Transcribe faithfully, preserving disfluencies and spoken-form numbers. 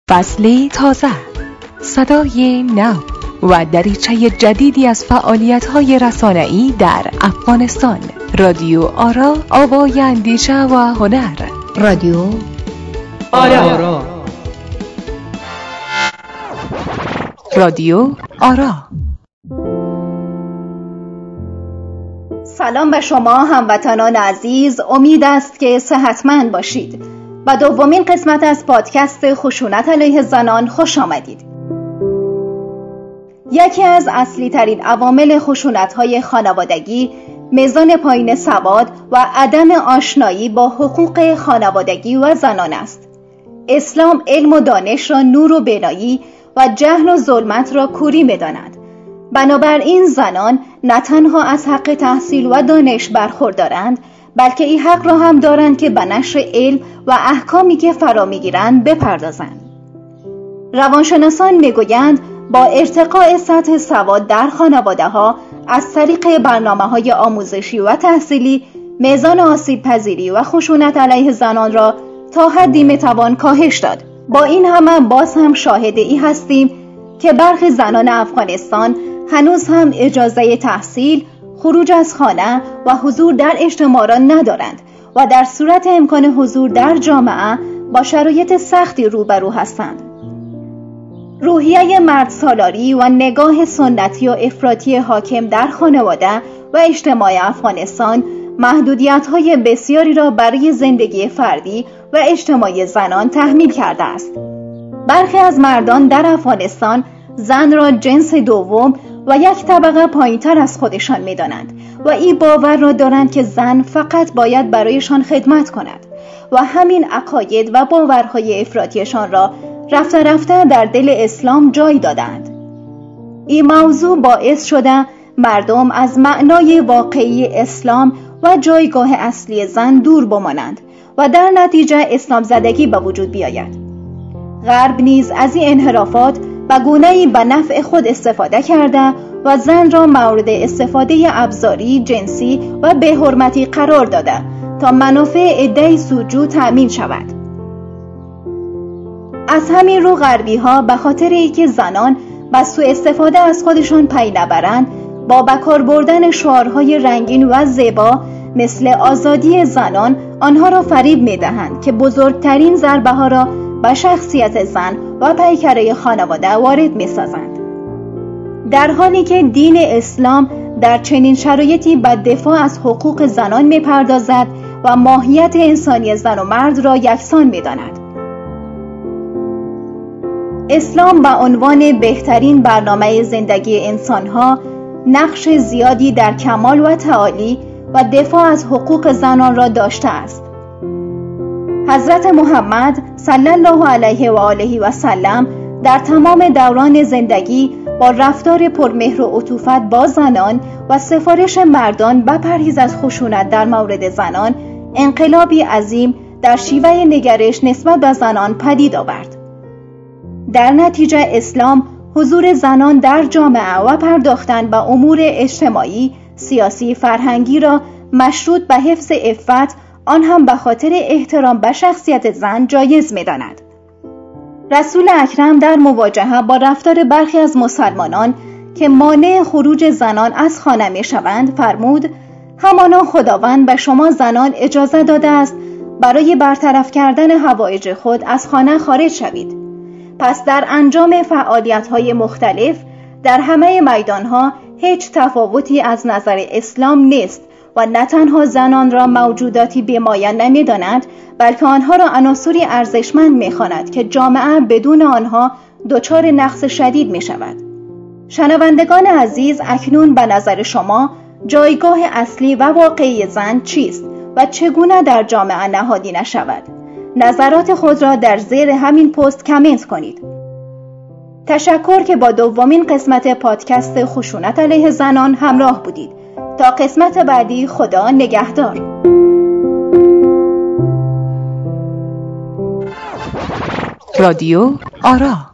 فصل تازه، صدای نو و دریچه جدیدی از فعالیت‌های رسانه‌ای در افغانستان. رادیو آرا، آوای اندیشه و هنر. رادیو آرا. رادیو آرا. سلام به شما هموطنان عزیز، امید است که صحتمند باشید. با دومین قسمت از پادکست خشونت علیه زنان خوش آمدید. یکی از اصلی ترین عوامل خشونت‌های خانوادگی میزان پایین سواد و عدم آشنایی با حقوق خانوادگی و زنان است. اسلام علم و دانش را نور و بینایی و جهل و ظلمت را کوری می‌داند. بنابراین زنان نه تنها از حق تحصیل و دانش برخوردارند، بلکه این حق را هم دارند که به نشر علم و احکامی که فرا می‌گیرند بپردازند. روانشناسان می‌گویند با ارتقاء سطح سواد در خانواده‌ها از طریق برنامه‌های آموزشی و تحصیلی، میزان آسیب پذیری و خشونت علیه زنان را تا حدی می‌توان کاهش داد. با این همه باز هم شاهد ای هستیم که برخی زنان افغانستان هنوز هم اجازه تحصیل، خروج از خانه و حضور در اجتماع را ندارند و در صورت امکان حضور در جامعه با شرایط سختی روبرو هستند. روحیه مرد سالاری و نگاه سنتی و افراطی حاکم در خانواده و اجتماع افغانستان محدودیت‌های بسیاری را برای زندگی فردی و اجتماعی زنان تحمیل کرده است. برخی از مردان در افغانستان زن را جنس دوم و یک طبقه پایین‌تر از خودشان می‌دانند و این باور را دارند که زن فقط باید برایشان خدمت کند و همین عقاید و باورهای افراطیشان را رفته رفته در دل اسلام جای دادند. این موضوع باعث شده مردم از معنای واقعی اسلام و جایگاه اصلی زن دور بمانند و در نتیجه اسلام زدگی به وجود بیاید. غرب نیز از این انحرافات به گونه‌ای به نفع خود استفاده کرده و زن را مورد استفاده ابزاری، جنسی و بی‌حرمتی قرار داده تا منافع عده‌ای سودجو تأمین شود. از همین رو غربی ها به خاطر اینکه زنان به سوء استفاده از خودشان پی نبرند، با بکار بردن شعارهای رنگین و زیبا مثل آزادی زنان آنها را فریب می‌دهند که بزرگترین ضربه ها را به شخصیت زن و پیکره خانواده وارد می‌سازند. در حالی که دین اسلام در چنین شرایطی به دفاع از حقوق زنان می‌پردازد و ماهیت انسانی زن و مرد را یکسان می‌داند. اسلام به عنوان بهترین برنامه زندگی انسان‌ها نقش زیادی در کمال و تعالی و دفاع از حقوق زنان را داشته است. حضرت محمد صلی الله علیه و آله و سلم در تمام دوران زندگی با رفتار پرمهر و عطوفت با زنان و سفارش مردان به پرهیز از خشونت در مورد زنان انقلابی عظیم در شیوه نگرش نسبت به زنان پدید آورد. در نتیجه اسلام حضور زنان در جامعه و پرداختن به امور اجتماعی، سیاسی، فرهنگی را مشروط به حفظ عفت، آن هم به خاطر احترام به شخصیت زن جایز می‌داند. رسول اکرم در مواجهه با رفتار برخی از مسلمانان که مانع خروج زنان از خانه می‌شوند فرمود: همانا خداوند به شما زنان اجازه داده است برای برطرف کردن حوایج خود از خانه خارج شوید. پس در انجام فعالیت‌های مختلف در همه میدان‌ها هیچ تفاوتی از نظر اسلام نیست و نه تنها زنان را موجوداتی بی‌مایه نمی‌داند، بلکه آنها را عناصری ارزشمند می‌خواند که جامعه بدون آنها دچار نقص شدید می‌شود. شنوندگان عزیز، اکنون به نظر شما جایگاه اصلی و واقعی زن چیست و چگونه در جامعه نهادی نشود؟ نظرات خود را در زیر همین پست کامنت کنید. تشکر که با دومین قسمت پادکست خشونت علیه زنان همراه بودید. تا قسمت بعدی، خدا نگهدار. رادیو آرا.